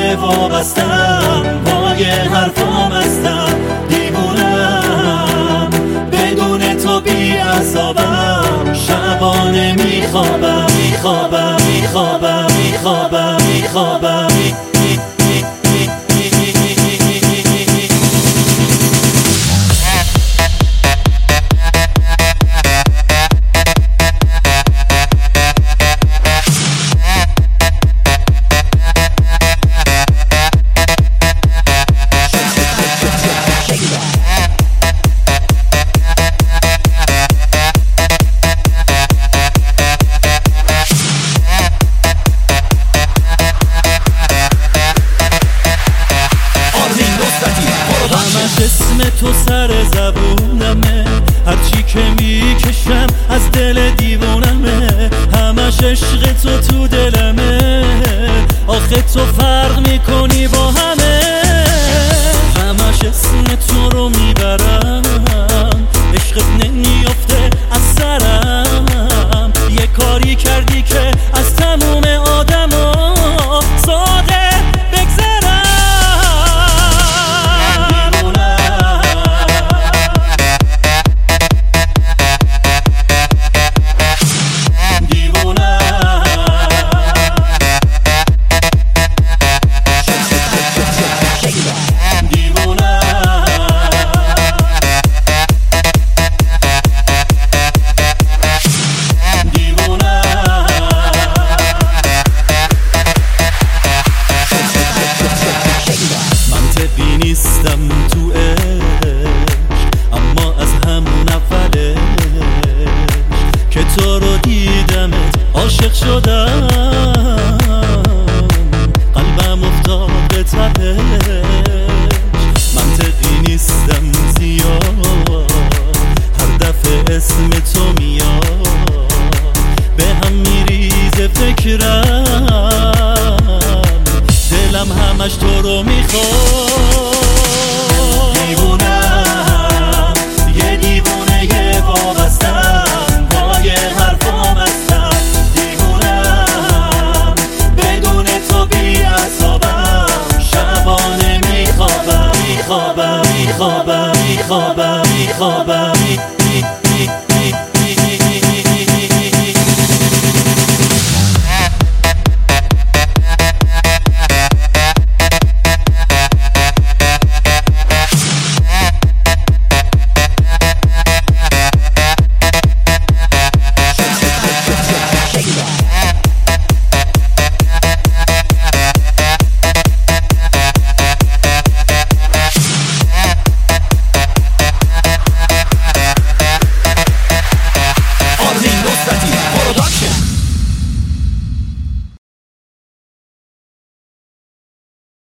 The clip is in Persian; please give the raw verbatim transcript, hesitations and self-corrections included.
وابستم، پای حرفام هستم، دیوونم بدون تو بی عذابم، شبانه میخوابم میخوابم میخوابم میخوابم میخوابم اسم تو سر زبونمه، هرچی که میکشم از دل دیوونمه، همش عشق تو تو دلمه، آخه تو فرق میکنی با همه، همش اسم تو رو میبرم، عشقت نمیافته از سرم، یه کاری کردی که از تموم آدما ساده نیستم تو عشق، اما از همون اولش که تو رو دیدم عاشق شدم، قلبم افتاد به تپش، منطقی نیستم زیاد، هر دفعه اسم تو میاد به هم میریزه فکرم، دلم همش تو رو میخواد، دیوونم یه دیوونه یه وابستم، پای حرفام هستم، دیوونم بدون تو بی عذابم، شبانه میخوابم میخوابم میخوابم میخوابم میخوابم